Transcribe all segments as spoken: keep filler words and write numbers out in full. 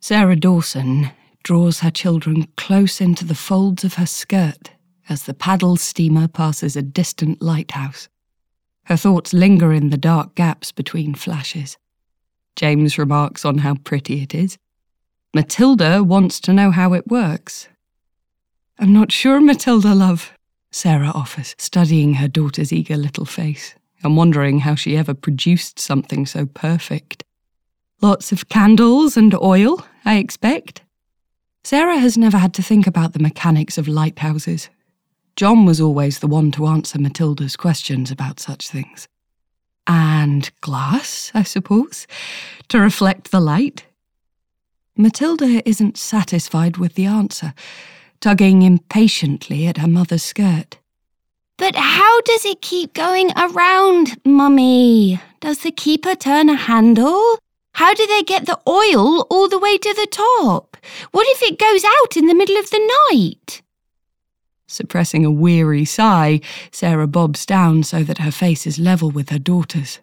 Sarah Dawson draws her children close into the folds of her skirt as the paddle steamer passes a distant lighthouse. Her thoughts linger in the dark gaps between flashes. James remarks on how pretty it is. Matilda wants to know how it works. "I'm not sure, Matilda, love," Sarah offers, studying her daughter's eager little face and wondering how she ever produced something so perfect. "Lots of candles and oil, I expect." Sarah has never had to think about the mechanics of lighthouses. John was always the one to answer Matilda's questions about such things. "And glass, I suppose, to reflect the light?" Matilda isn't satisfied with the answer, tugging impatiently at her mother's skirt. "But how does it keep going around, Mummy? Does the keeper turn a handle? How do they get the oil all the way to the top? What if it goes out in the middle of the night?" Suppressing a weary sigh, Sarah bobs down so that her face is level with her daughter's.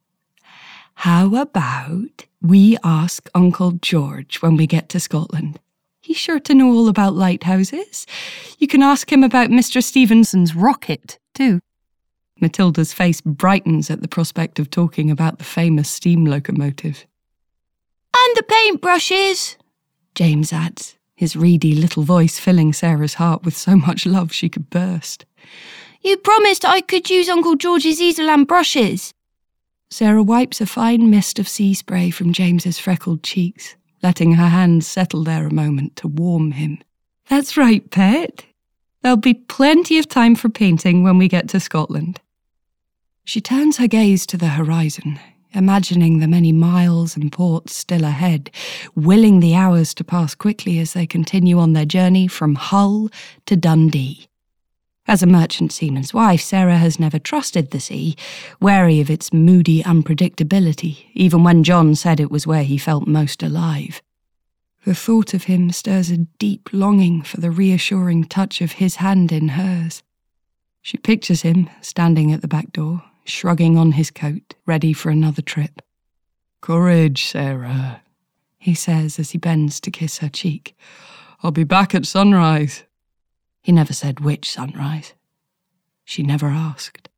"How about we ask Uncle George when we get to Scotland? He's sure to know all about lighthouses. You can ask him about Mister Stevenson's rocket, too." Matilda's face brightens at the prospect of talking about the famous steam locomotive. "And the paintbrushes," James adds, his reedy little voice filling Sarah's heart with so much love she could burst. "You promised I could use Uncle George's easel and brushes." Sarah wipes a fine mist of sea spray from James's freckled cheeks, letting her hands settle there a moment to warm him. "That's right, pet. There'll be plenty of time for painting when we get to Scotland." She turns her gaze to the horizon, imagining the many miles and ports still ahead, willing the hours to pass quickly as they continue on their journey from Hull to Dundee. As a merchant seaman's wife, Sarah has never trusted the sea, wary of its moody unpredictability, even when John said it was where he felt most alive. The thought of him stirs a deep longing for the reassuring touch of his hand in hers. She pictures him standing at the back door, shrugging on his coat, ready for another trip. "Courage, Sarah," he says as he bends to kiss her cheek. "I'll be back at sunrise." He never said which sunrise. She never asked.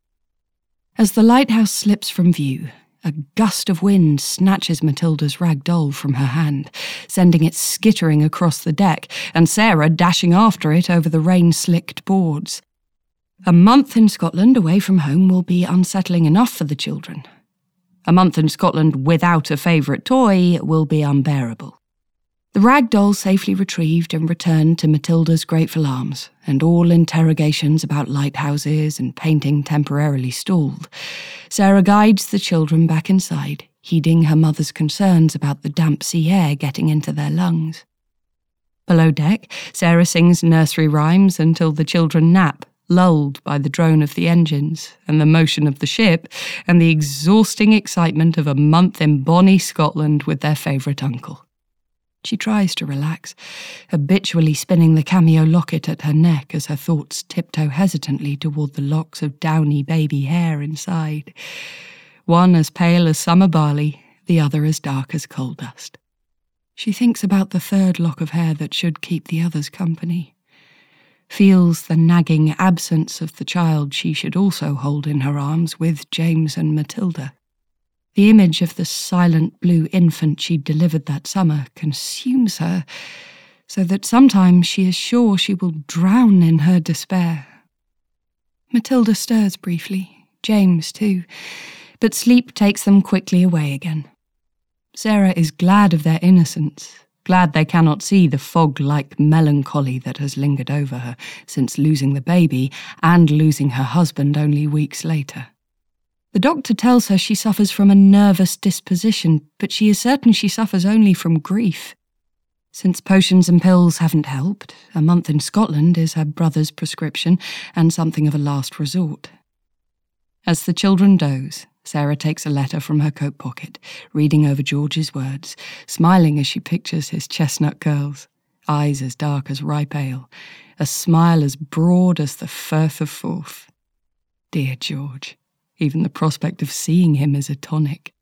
As the lighthouse slips from view, a gust of wind snatches Matilda's rag doll from her hand, sending it skittering across the deck, and Sarah dashing after it over the rain-slicked boards. A month in Scotland away from home will be unsettling enough for the children. A month in Scotland without a favourite toy will be unbearable. The rag doll safely retrieved and returned to Matilda's grateful arms, and all interrogations about lighthouses and painting temporarily stalled, Sarah guides the children back inside, heeding her mother's concerns about the damp sea air getting into their lungs. Below deck, Sarah sings nursery rhymes until the children nap, lulled by the drone of the engines and the motion of the ship and the exhausting excitement of a month in bonny Scotland with their favourite uncle. She tries to relax, habitually spinning the cameo locket at her neck as her thoughts tiptoe hesitantly toward the locks of downy baby hair inside, one as pale as summer barley, the other as dark as coal dust. She thinks about the third lock of hair that should keep the others company, feels the nagging absence of the child she should also hold in her arms with James and Matilda. The image of the silent blue infant she delivered that summer consumes her, so that sometimes she is sure she will drown in her despair. Matilda stirs briefly, James too, but sleep takes them quickly away again. Sarah is glad of their innocence, glad they cannot see the fog-like melancholy that has lingered over her since losing the baby and losing her husband only weeks later. The doctor tells her she suffers from a nervous disposition, but she is certain she suffers only from grief. Since potions and pills haven't helped, a month in Scotland is her brother's prescription and something of a last resort. As the children doze, Sarah takes a letter from her coat pocket, reading over George's words, smiling as she pictures his chestnut curls, eyes as dark as ripe ale, a smile as broad as the Firth of Forth. Dear George. Even the prospect of seeing him is a tonic.